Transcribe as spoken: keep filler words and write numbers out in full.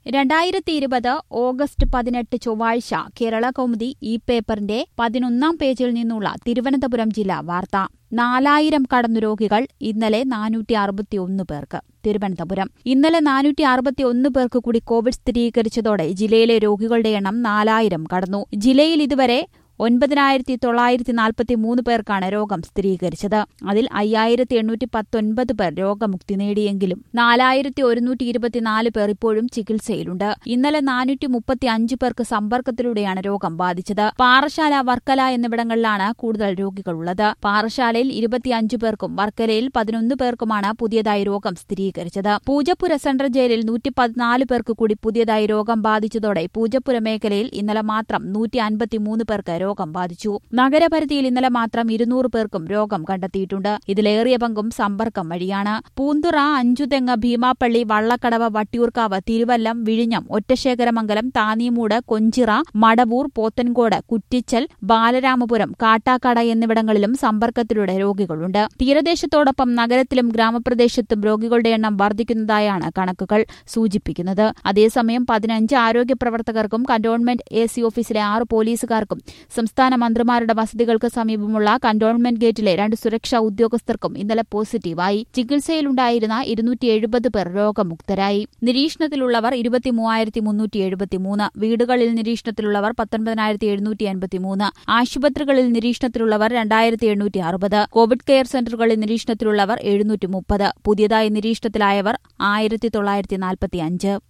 രണ്ടായിരത്തി ഇരുപത് ഓഗസ്റ്റ് പതിനെട്ട് ചൊവ്വാഴ്ച കേരള കൗമുദി ഈ പേപ്പറിന്റെ പതിനൊന്നാം പേജിൽ നിന്നുള്ള തിരുവനന്തപുരം ജില്ലാ വാർത്ത. നാലായിരം കടന്നു രോഗികൾ ഇന്നലെ നാനൂറ്റി അറുപത്തിയൊന്ന് പേർക്ക്. തിരുവനന്തപുരം ഇന്നലെ നാനൂറ്റി അറുപത്തിയൊന്ന് പേർക്ക് കൂടി കോവിഡ് സ്ഥിരീകരിച്ചതോടെ ജില്ലയിലെ രോഗികളുടെ എണ്ണം നാലായിരം കടന്നു. ജില്ലയിൽ ഇതുവരെ ഒൻപതിനായിരത്തി തൊള്ളായിരത്തി നാൽപ്പത്തി മൂന്ന് പേർക്കാണ് രോഗം സ്ഥിരീകരിച്ചത്. അതിൽ അയ്യായിരത്തി എണ്ണൂറ്റി പത്തൊൻപത് പേർ രോഗമുക്തി നേടിയെങ്കിലും നാലായിരത്തി ഒരുന്നൂറ്റി ഇരുപത്തിനാല് പേർ ഇപ്പോഴും ചികിത്സയിലുണ്ട്. ഇന്നലെ നാനൂറ്റി മുപ്പത്തി അഞ്ച് പേർക്ക് സമ്പർക്കത്തിലൂടെയാണ് രോഗം ബാധിച്ചത്. പാറശാല, വർക്കല എന്നിവിടങ്ങളിലാണ് കൂടുതൽ രോഗികളുള്ളത്. പാറശാലയിൽ ഇരുപത്തിയഞ്ച് പേർക്കും വർക്കലയിൽ പതിനൊന്ന് പേർക്കുമാണ് പുതിയതായി രോഗം സ്ഥിരീകരിച്ചത്. പൂജപ്പുര സെൻട്രൽ ജയിലിൽ നൂറ്റി പതിനാല് പേർക്ക് കൂടി പുതിയതായി രോഗം ബാധിച്ചതോടെ പൂജപ്പുര മേഖലയിൽ ഇന്നലെ മാത്രം നൂറ്റി അൻപത്തിമൂന്ന് പേർക്ക് രോഗം ബാധിച്ചു. നഗരപരിധിയിൽ ഇന്നലെ മാത്രം ഇരുന്നൂറ് പേർക്കും രോഗം കണ്ടെത്തിയിട്ടുണ്ട്. ഇതിലേറിയ പങ്കും സമ്പർക്കം വഴിയാണ്. പൂന്തുറ, അഞ്ചുതെങ്ങ്, ഭീമാപ്പള്ളി, വള്ളക്കടവ്, വട്ടിയൂർക്കാവ്, തിരുവല്ലം, വിഴിഞ്ഞം, ഒറ്റശേഖരമംഗലം, താന്നിമൂട്, കൊഞ്ചിറ, മടവൂർ, പോത്തൻകോട്, കുറ്റിച്ചൽ, ബാലരാമപുരം, കാട്ടാക്കട എന്നിവിടങ്ങളിലും സമ്പർക്കത്തിലൂടെ രോഗികളുണ്ട്. തീരദേശത്തോടൊപ്പം നഗരത്തിലും ഗ്രാമപ്രദേശത്തും രോഗികളുടെ എണ്ണം വർദ്ധിക്കുന്നതായാണ് കണക്കുകൾ സൂചിപ്പിക്കുന്നത്. അതേസമയം പതിനഞ്ച് ആരോഗ്യ പ്രവർത്തകർക്കും കന്റോൺമെന്റ് എ സി ഓഫീസിലെ ആറ് പോലീസുകാർക്കും സംസ്ഥാന മന്ത്രിമാരുടെ വസതികൾക്ക് സമീപമുള്ള കന്റോൺമെന്റ് ഗേറ്റിലെ രണ്ട് സുരക്ഷാ ഉദ്യോഗസ്ഥർക്കും ഇന്നലെ പോസിറ്റീവായി. ചികിത്സയിലുണ്ടായിരുന്ന ഇരുന്നൂറ്റി എഴുപത് പേർ രോഗമുക്തരായി. നിരീക്ഷണത്തിലുള്ളവർ ഇരുപത്തിമൂവായിരത്തി മുന്നൂറ്റി എഴുപത്തിമൂന്ന്. വീടുകളിൽ നിരീക്ഷണത്തിലുള്ളവർ പത്തൊൻപതിനായിരത്തി എഴുന്നൂറ്റി എൺപത്തിമൂന്ന്. ആശുപത്രികളിൽ നിരീക്ഷണത്തിലുള്ളവർ രണ്ടായിരത്തി എണ്ണൂറ്റി അറുപത്. കോവിഡ് കെയർ സെന്ററുകളിൽ നിരീക്ഷണത്തിലുള്ളവർ എഴുന്നൂറ്റി മുപ്പത്. പുതിയതായി നിരീക്ഷണത്തിലായവർ ആയിരത്തി തൊള്ളായിരത്തി നാൽപ്പത്തി അഞ്ച്.